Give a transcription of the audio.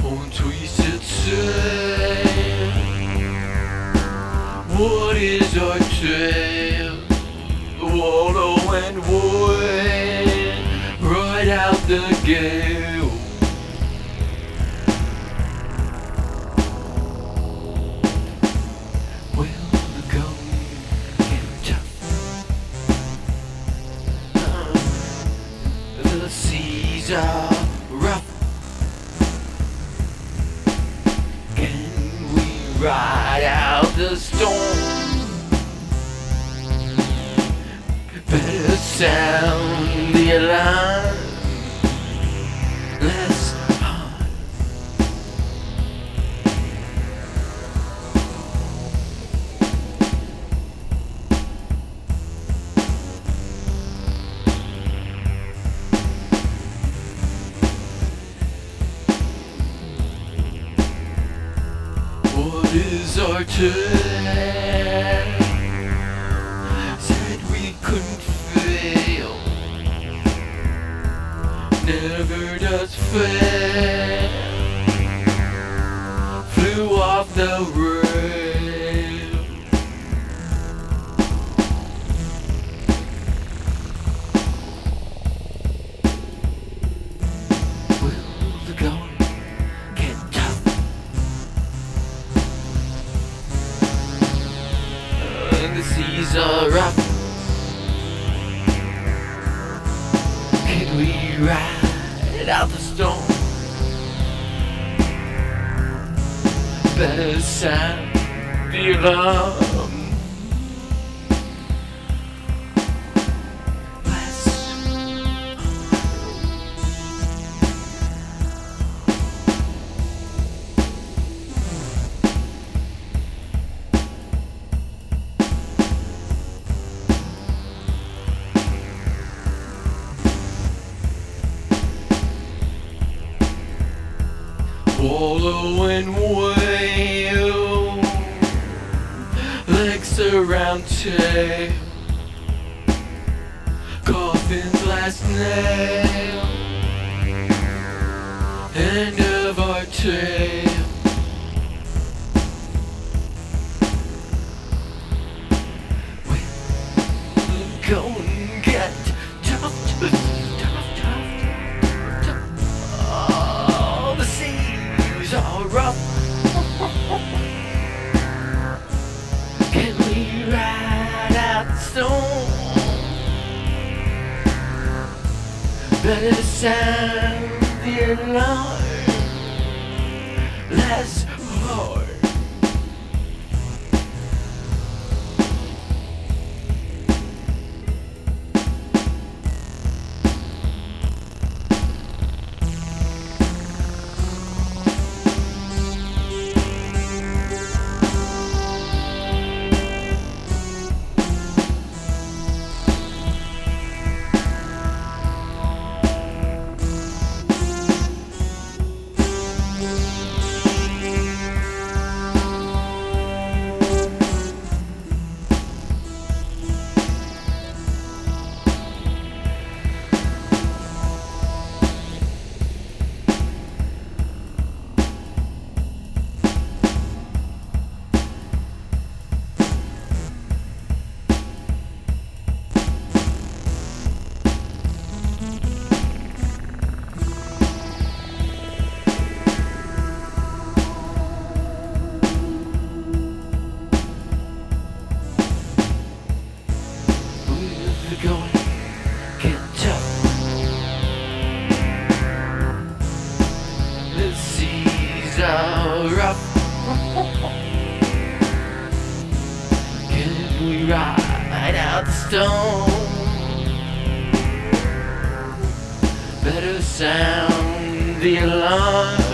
Once we should say, what is our trail? Wallow and wait, ride out the gale. Well, the going get tough. The seas are rough. Can we ride out the storm? Better sound the alarm. Less harm. What is our turn? Said we couldn't fail. Never does fail. Flew off the rail. Will the going get tough? And the seas are rough. Can we ride out the storm? Better sound the alarm. Less wallow and wail, legs around tail, coffin's last nail, end of our tale. We're going get tough, tough, tough, tough. Oh, the seas are rough. Can we ride out the storm? Better sound the alarm. Less hard. Going get tough. The seas are rough. Can we ride out the storm? Better sound the alarm.